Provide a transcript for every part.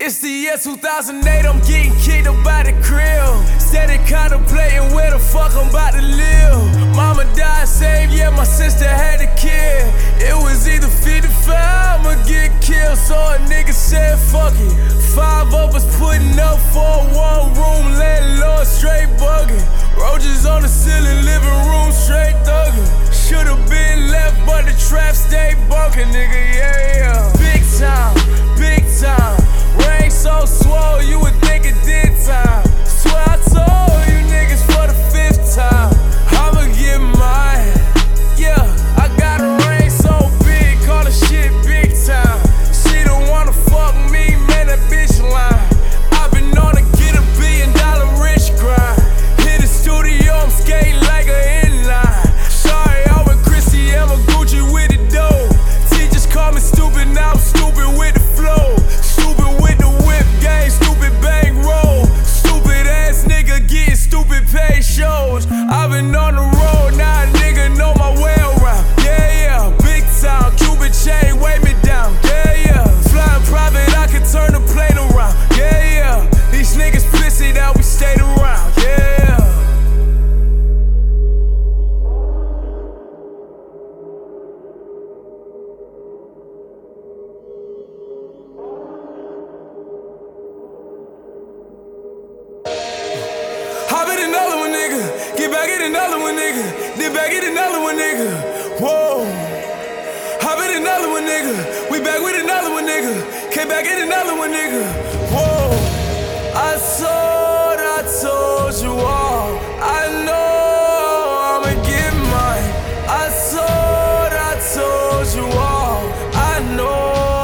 It's the year 2008, I'm getting kicked up by the crib. Steady contemplating where the fuck I'm about to live. Mama died same year my sister had a kid. It was either 55, I'ma get killed. So a nigga said fuck it. 5 of us putting up for a 1-room landlord, straight bugging. Roaches on the ceiling, living room, straight thugging. Should've been left, but the trap stayed bunking, nigga, yeah. Big time, big time. Rain so swole, you would think it did time. Swear I told you niggas for the 5th time. I'ma get mine. Yeah, I got a rain so big, call the shit big time. She don't wanna fuck me, man, that bitch lying. I've been on to get $1 billion rich grind. Hit the studio, I'm skating like a inline. Sorry, I'm with Chrissy, I'm a Gucci with the dough. Teachers call me stupid, now I'm stupid with the flow. Stupid with the whip game, stupid bang roll. Stupid ass nigga getting stupid paid shows. I've been on the road, now a nigga know my way around. Yeah, yeah, big time, Cuban chain, weigh me down. Yeah, yeah, flying private, I can turn the plane around. Yeah, yeah, these niggas pissy that we stayed around. Yeah. Hop in another one, nigga. Get back in another one, nigga. Get back in another one, nigga. Whoa. Hop in another one, nigga. We back with another one, nigga. Came back in another one, nigga. Whoa. I told you all. I know I'ma get mine. I told you all. I know.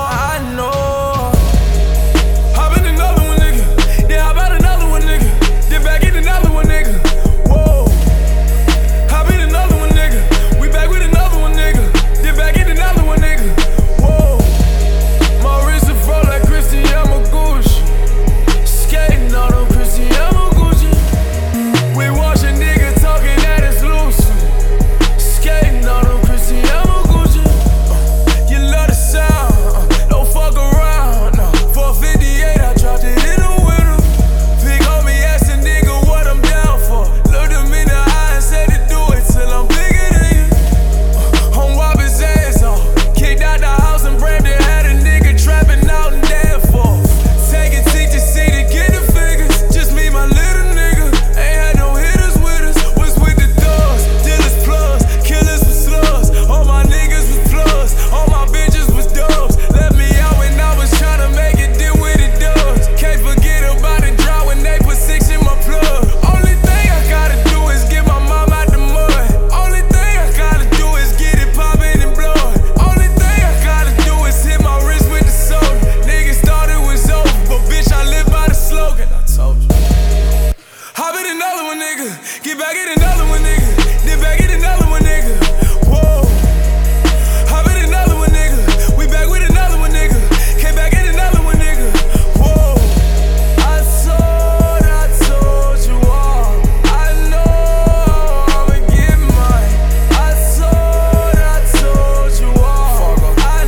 Hop in another one, nigga. Yeah, hop out another one, nigga. Get back in another one, nigga. Whoa. Hop in another one, nigga. We back with another one, nigga. Get back in another one, nigga. Whoa. My wrist is froze like Cristiano Gucci. Skating on them Cristiano Gucci. We watch a nigga talking that it's loose. Skating on them Cristiano Gucci. You love the sound, don't fuck around. No. For 58, I dropped it in the winter. Big homie asked a nigga what I'm down for. Looked him in the eye and said to do it till I'm bigger than you. On wop his ass off. Kicked out the house in Brampton, had a nigga trapping out in Danforth. Taking TTC to get the figures. Just me, my little nigga. Ain't had no hitters with us. Was with the thugs, dealers plus, killers with slugs. All my niggas was plus, all my bitches was dubs. Left me out when I was trying to make it deal with the dubs. Can't forget about the drought when they put 6 in my plug. Only thing I gotta do is get my mom out the mud. Only thing I gotta do is get it poppin' in blood. Only thing I gotta do is hit my wrist with the soda. Niggas thought it was over, but bitch, I live by the slogan. I told you. Hop in another one, nigga. Get back in another one, nigga. Get back in another one, nigga. Whoa. Hop in another one, nigga. We back with another one, nigga. Came back in another one, nigga. Whoa. I told you all. I know I'ma get mine. I told you all. I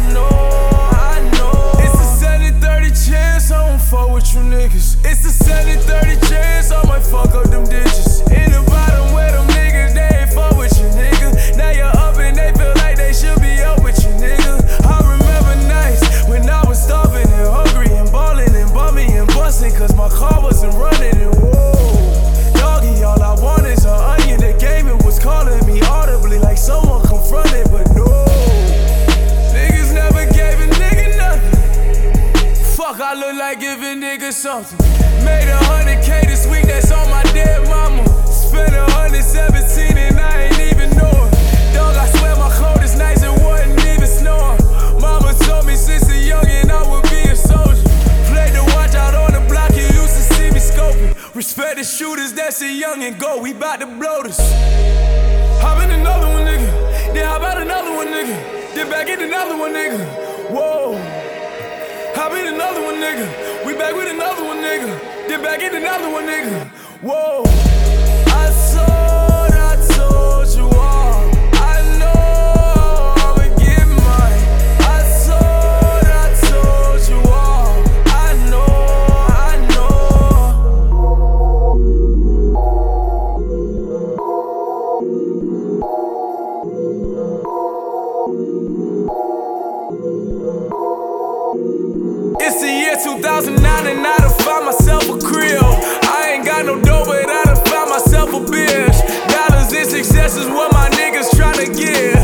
know. It's a 70-30 chance I won't fuck with you niggas. It's a 70-30 chance I might fuck up them ditches. In the bottom where them niggas, they ain't fuck with you, nigga. Now you're up and they feel like they should be up with you, nigga. I remember nights when I was starving and hungry and ballin' and bumming and bustin' cause my car wasn't running and whoa. Doggy, all I want is an onion. The game it was calling me audibly like someone confronted, but no. Niggas never gave a nigga nothing. Fuck, I look like giving niggas something. Made 100K this week, that's on my dead mama. Spent 117 and I ain't even know it. Dog, I swear my coldest nights it wasn't even snowing. Mama told me since a youngin' I would be a soldier. Played to watch out on the block, you used to see me scoping. Respect the shooters, that's a youngin' go, we bout to blow this. Hop in another one, nigga. Then hop out another one, nigga. Then back in another one, nigga. Whoa. Hop in another one, nigga. We back with another one, nigga. Then back in another one, nigga. Whoa. I told you all. I know I'ma get mine. I told you all. I know. 2009 and I done found myself a crib. I ain't got no dough, but I done found myself a bitch. Dollars and success is what my niggas tryna get.